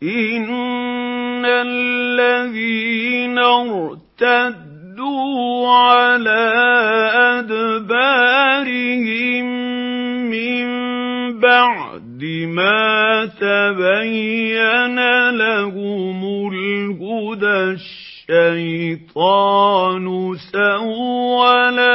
إِنَّ الَّذِينَ ارْتَدُّوا عَلَىٰ أَدْبَارِهِم مِّن بَعْدِ مَا تَبَيَّنَ لَهُمُ الْهُدَى الشَّيْطَانُ سَوَّلَ